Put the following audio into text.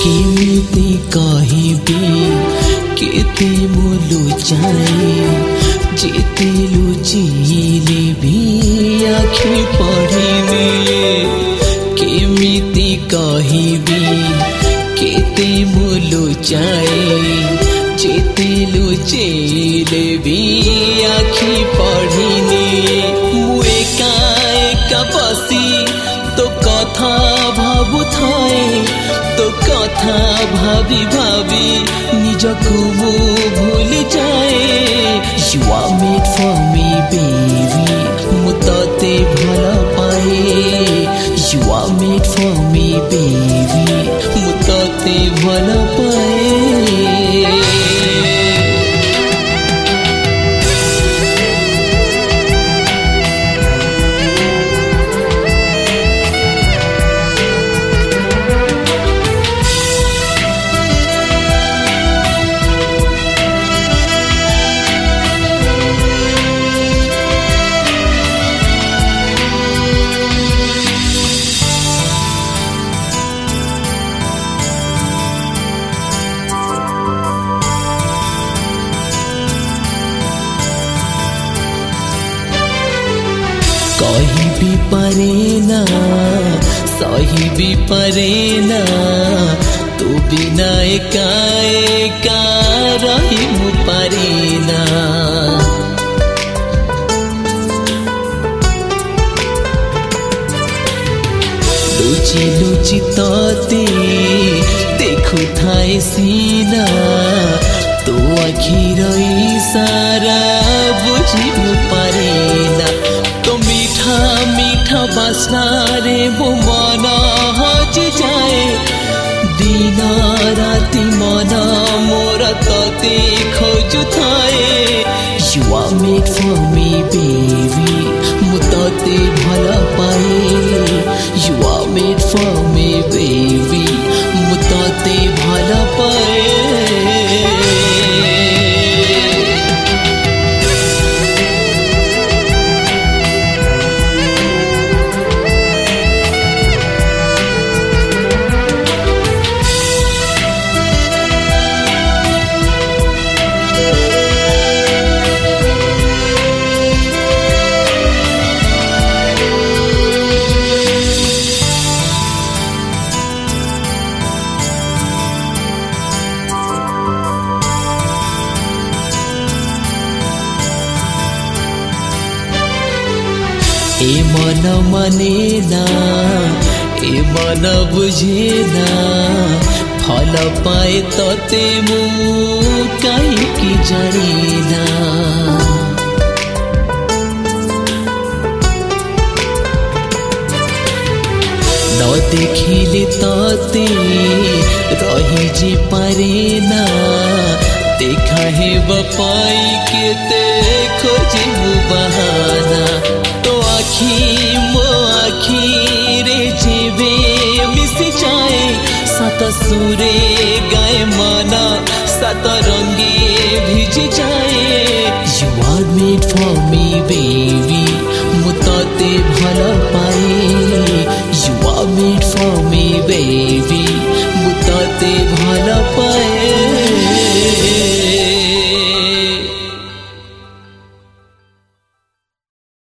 केमिति कहिबी केते मोलु चाहे जेते लुचिले भी आखि पढ़िने केमिति कहिबी केते मोलु चाहे जेते लुचिले भी आखि पढ़िने मु एका एका बसी तो कथा भाबु थाए तो कथा भाबी भाबी निजको मु भूल जाए You are made for me baby मु तते भल पाए You are made for me baby मु तते भल पाए कहीं भी परेना सही भी परेना तू बिना एका एका रही मु परेना लुचि लुचि तते देखु थाए सीना तो आखिर इशारा बुझी मु परेना तो मीठा मीठा बासना रे वो मन हजि जाए दिन राति मन मोर तते खोजु थाए You are made for me baby मु तते भल पाए You are made for me baby मु तते भल पाए ए मन मानेना ए मन बुझेना फल पाए तते मु काहे की जानेना न देखिले तते रही जे पारेना देखा हे बपाई केते खोजे मु बहाना तो आखी मो आखी रे जेबे मिसी जाए सात सुरे गाए माना सात रंगे भिज जाए You are made for me baby मु तते भल पाए